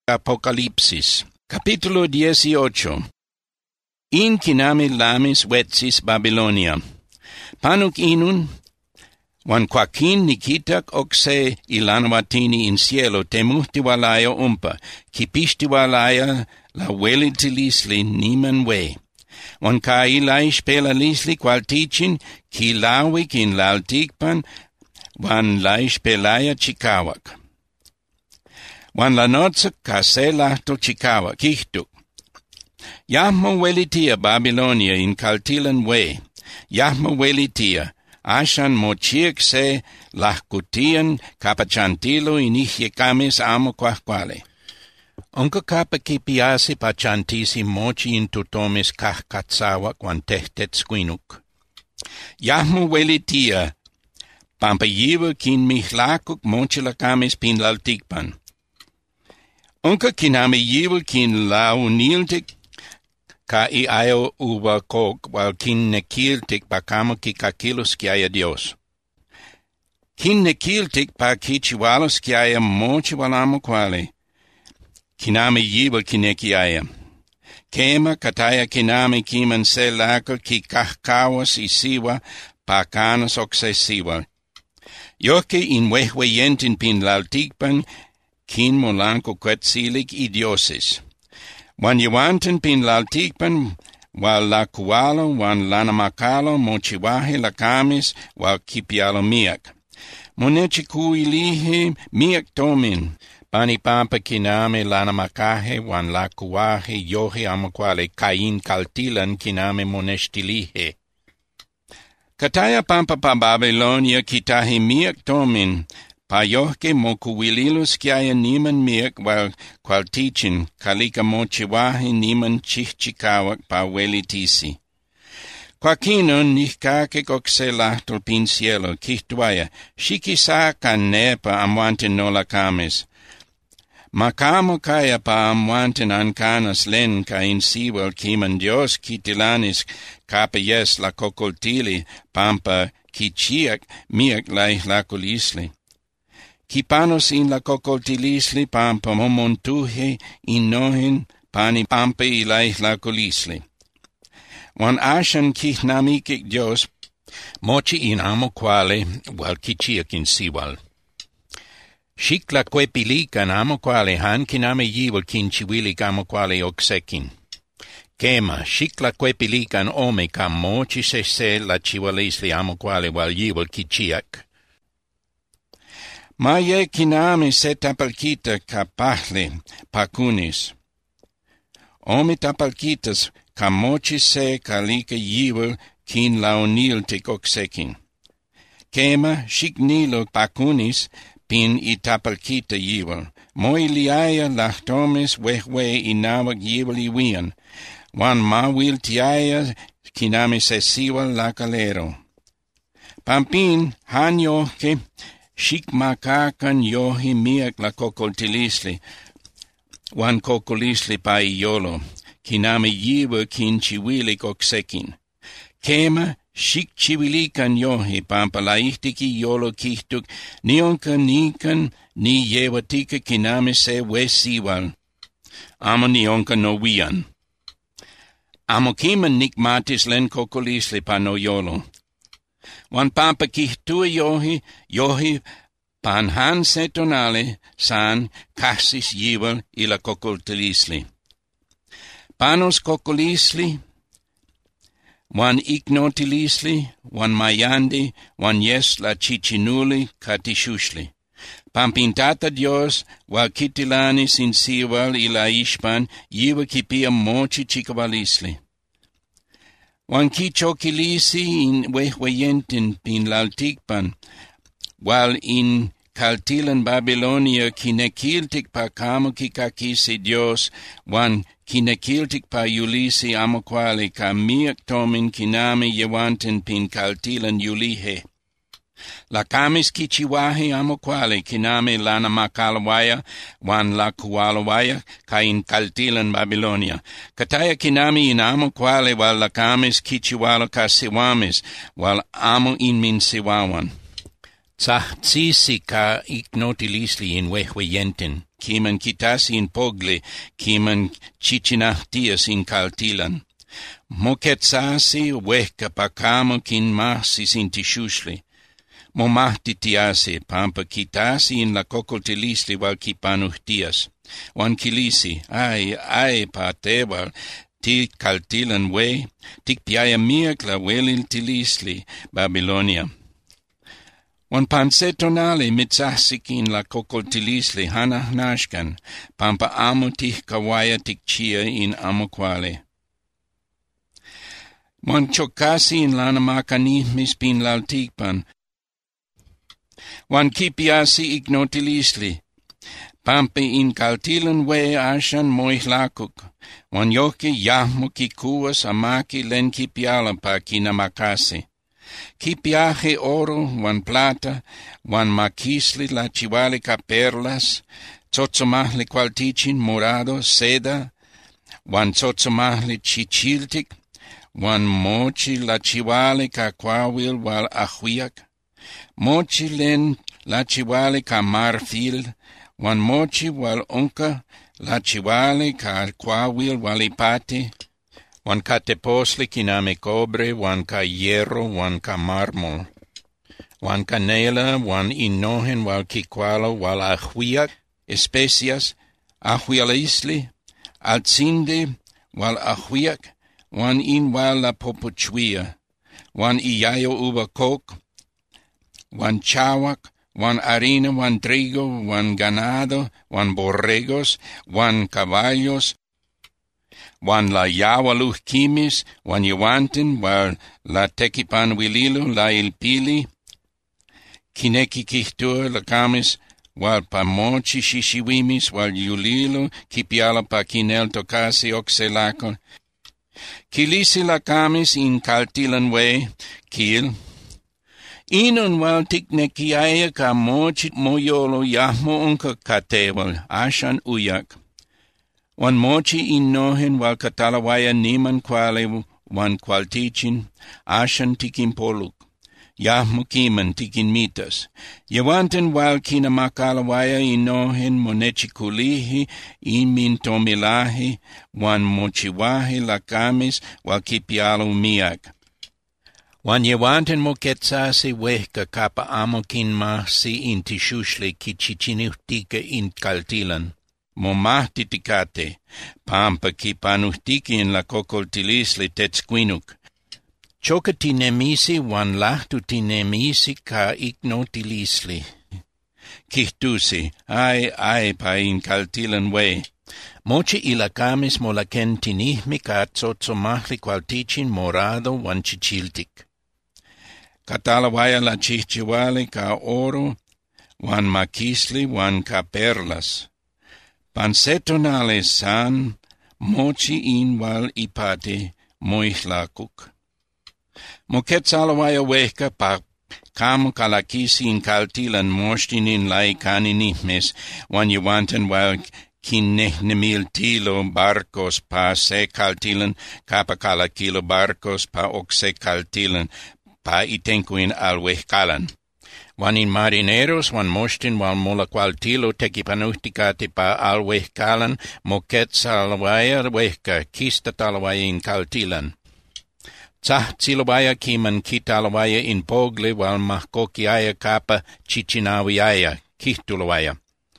Apocalipsis. Capítulo 18. In kinami lamis vetsis Babilonia. Panuk inun, wan quaquin nikitak oxe ilanwatini in cielo temuhtiwalaya umpa, kipistiwalaya la welitilisli niman we. Wan ka ilai spelalisli qualticin, ki lawik in laltikpan, wan lai spelaya chikawak. Wan la noche caselahto chikawa, kihtuk. Yahmo welitia Babilonia in kaltilan we. Yahmo welitia, ashan mochiek se lahkutian kapachantilo in ihiekamis amo quahquale. Onka kapa kipiasi pachantisi mochi in tutomis kahkatsawa quan tehtet squinuk. Yahmo welitia, pampa yiva kin mihlakuk mochi lakamis pin laltikpan. Onka kinami yivel kin la uniltik ka iayo uva kok wal kin nekiltik bakamo ki kakilos kiaya Dios. Kin nekiltik pa kichiwalos kiaya mochi walamo quale. Kinami yivel kinekiaya. Kema kataya kinami kiman se lako ki kahkawas isiwa pa kanas oksesiwa. Yoke in wehweyentin pin laltikpan kin molanco quetzilic idiosis. Wan yuanten pin laltikpan, wal la kualo, wan lanamakalo, mochiwahe lakamis, wal kipialo miak. Monechiku ilihe miak tomin, pani pampa kiname lanamakahe, wan la kuahe yohe amaquale kain kaltilan kiname moneshtilihe. Kataya pampa pa Babilonia kitahe miak tomin, pa yohke mokuwililus kiaya niman miak wal qualtichin kalika mochiwahe niman chichikawak pa welitisi. Quaquino nihkake kokselahtul pin cielo kihtuaya, shikisa kanepa amwanten nolakames. Makamo kaya pa amwanten ankanas len ka in siwal kiman Dios kitilanis kapa yes la kokoltili pampa kichiak miak laih lakulisli. Kipanos in la kokoltilisli pampa momontuhe in nohin pani pampa ilaih la kolisli. Wan ashan kihnamikik Dios mochi in amo quale wal kichiak in siwal. Shikla quepilikan amo quale han kiname yiwal kinchiwilik amo quale oksekin. Kema shikla quepilikan ome kam mochi se la chiwalisli amo quale wal yiwal kichiak. Maye kinami se tapalkita kapahle pakunis. Omi tapalkitas kamochi se kalika yivel kin launil tikoksekin. Kema shiknilo pakunis pin itapalkita yivel. Moi liaya lahtomis wehwe inawag yivel iwian. Wan mawil tiaya kinami se siwal lakalero. Pampin hanyo ke shikmakakan yohi miak la kokoltilisli, wan kokolisli pa iolo, kinami yiva kin chiwilik oksekin. Kema shikchiwilikan yohi pampa laihtiki yolo kihtuk, nionka nikan ni yewatika kinami se wesiwal. Amo nionka no wian. Amo kiman nikmatis len kokolisli pa no yolo. Wan pampa kihtua yohi panhan setonale san kasis yival ila kokoltilisli. Panos kokolisli, wan ignotilisli, wan mayandi, wan yes la chichinuli katishushli. Pampintata Dios wal kitilanis in siwal ila ishpan yiva kipia mochi chikawalisli. Wan kichokilisi in wehweyentin pin laltikpan, wal in kaltilan Babilonia kinekiltik pa kamo kikakisi Dios, wan kinekiltik pa yulisi amoquale ka miak tomin kinami yewanten pin kaltilan yulihe. La kamis kichiwahe amoquale kinami lana makalawaya wan la kualawaya ka in kaltilan Babilonia. Kataya kinami in amoquale wal la kamis kichiwalo ka siwamis wal amo in min siwawan. Tzahtisi ka ignotilisli in wehweyenten, kiman kitasi in pogle, kiman chichinahtias in kaltilan. Moketsasi wehka pakamo kin mahsis in tishushli. Momahtitiasi pampa kitasi in la kokoltilisli wal kipanuhtias. Wan kilisi, ai patewal, ti kaltilan we, tik piaya miakla welil tilisli, Babilonia. Wan pansetonale mitzahsikin la kokoltilisli hanahnashkan, pampa amo tih kawaya tikchia in amo kwale. Wan chokasi in lana makanihmis pin laltikpan, wan kipiasi ignotilisli, pampa in kaltilan we ashan moihlakuk, wan yoke yahmo kikuas amaki len kipiala pa kinamakasi. Kipiaje oro, wan plata, wan makisli la chivale ka perlas, tzotzomahli qualtichin morado, seda, wan tzotzomahli chichiltik, wan mochi la chivale ka quawil wal ahuiak, mochi len la chivale ka marfil, wan mochi wal onka la chivale ka quawil wal ipate, wan ka teposli kiname cobre, wan ka hierro, wan ka mármol, wan canela, wan inohen, wal kikwalo, wal ahuiak, especias, ahuialisli, alzinde, wal ahuiak, wan in wal la popuchuia, wan iyayo uva kok, wan chawak, wan harina, wan trigo, wan ganado, wan borregos, wan caballos, wan la yawaluh kimis, wan yewanten, wal la tekipan wililo, la ilpili, kineki kihtua la kamis, wal pa mochi shishiwimis, wal yulilo, kipiala pa kinel tokasi okselako, kilisi la kamis in kaltilan we, kil, inon wal tiknekiaya ka mochi moyolo yahmo unka katewal, ashan uyak. Wan mochi innohen wal katalawaya niman kwale wan kwaltichin, ashan tikin poluk, yahmo kiman tikin mitas. Yewanten wal kinamakalawaya innohen monechikulihi, imin tomilahi, wan mochiwahi lakamis wal kipialo miak. Wan yewanten moketsasi wehka kapa amo kinmahsi in tishushli kichichinuhtika in kaltilan. Momahtitikate, pampa kipanuhtiki in la kokoltilisli tetzquinuk. Choka tinemisi wan lahtu tinemisi ka ignotilisli. Kihtusi, ai pa in kaltilan we. Mochi ilakamis molaken tinihmi ka tzotzomahli qualtichin morado wan chichiltik. Katalawaya la chichiwale ka oro, wan makisli wan ka perlas. Pansetonale san, mochi in wal ipate, moihlakuk. Moketsalawaya wehka pa kamo kalakisi in kaltilan moshtin in laikaninimes, wan yewanten wal kinehnemil tilo barcos pa se kaltilan, kapa kalakilo barcos pa okse kaltilan, pa itenkuin al wehkalan. Wan in marineros, wan moshtin, wan mola qualtilo tekipanuhtikati pa al wehkalan, moketsalawaya wehka, kistatalawaya in kaltilan. Tzahtsilawaya kiman kitalawaya in pogle, wal mahkokiaya kapa chichinawiyaya, kihtulawaya.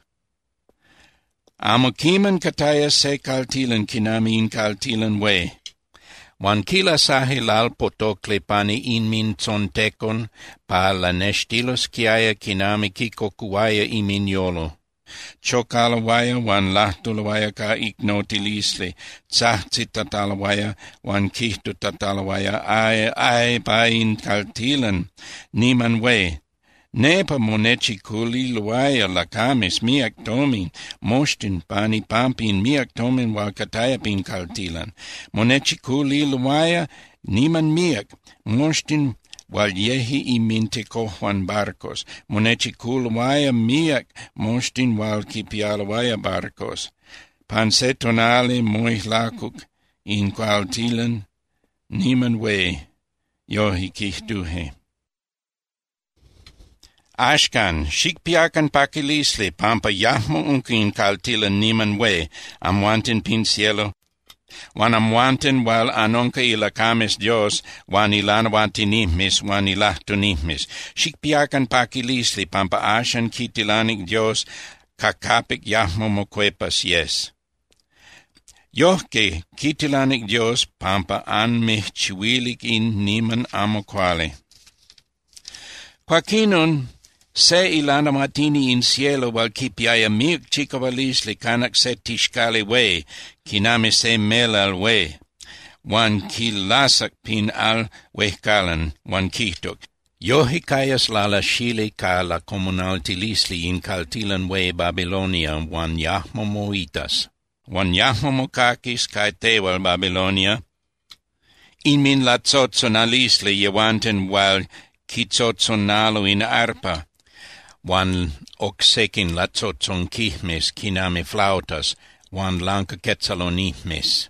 Amo kiman kataya se kaltilan kinami in kaltilan we. Wan kila sahi lal potokle pani inmin tzontekon pa la neshtilos kiaya kinami kikokuaya imin yolo. Chokalawaya wan lahtulawaya ka ignotilisli, tzahtitatalawaya wan kihtutatawaya ai pa in kaltilan, niman we. Nepa monechikuli luaya lakamis miak tomin, moshtin pani pampin miak tomin wal katayapin kaltilan. Monechikuli luaya niman miak, moshtin wal yehi iminte kohwan barcos. Monechikul luaya miak, moshtin wal kipialawaya barcos. Pansetonale moihlakuk in kaltilan, niman we, yohi kihtuhe. Ashkan, shikpiakan pakilisli, pampa yahmo unkin kaltilan niman we, amwantin pin cielo. Wan amwantin wal anonka ilakames Dios, wan ilanawatinimis, wan ilahtunimis. Shikpiakan pakilisli, pampa ashan kitilanik Dios, kakapik yahmo mokuepas yes. Yohke kitilanik Dios, pampa an mihchiwilik in niman amoquale. Quaquinon, se ilana matini in cielo wal kipiaya miuk chikavalisli kanak se tishkali we, kiname se melal we, wan kilasak pin al wehkalan, wan kitok. Yohikayas lala shile ka la komunaltilisli in kaltilan we Babylonia, wan yahmo moitas. Wan yahmo mokakis kai tewal Babylonia, in min latsotsonalisli yewanten wal kitsotsonalo in arpa, wan oksekin latsotson kihmes kiname flautas, wan lanka ketsalonihmes.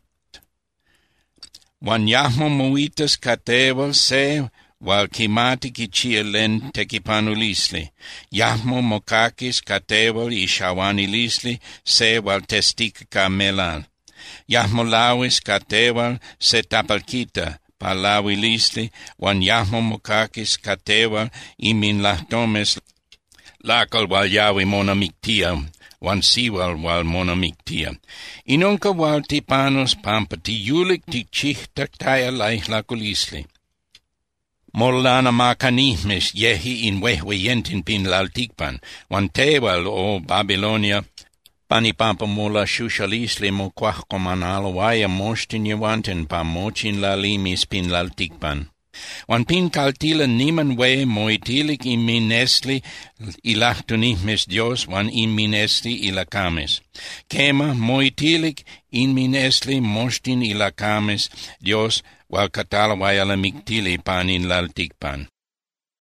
Wan yahmo moitas katewal se, wal kimati kichielen tekipanulisli. Yahmo mokakis katewal ishawanilisli se wal testik kamelal. Yahmo lawis katewal se tapalkita palawilisli, wan yahmo mokakis katewal imin lahtomes lakal wal yawi monamiktia, wan siwal wal monamiktia. Inonka wal tipanos pampa ti yulik ti chihtaktaya laikulisli. Mollana makanihmes yehi in wehweyentin pin laltikpan, wan tewal o Babylonia, panipampa mola shushalisli mo kwahkomanalo waya mostin yewanten pa mochin lalimis pin laltikpan. Wan pin kaltila niman we moitilik in minesli ilahtunihmes Dios wan in minesli ilakames. Kema moitilik in minesli mostin ilakames Dios wal katalawaya la miktili panin laltikpan.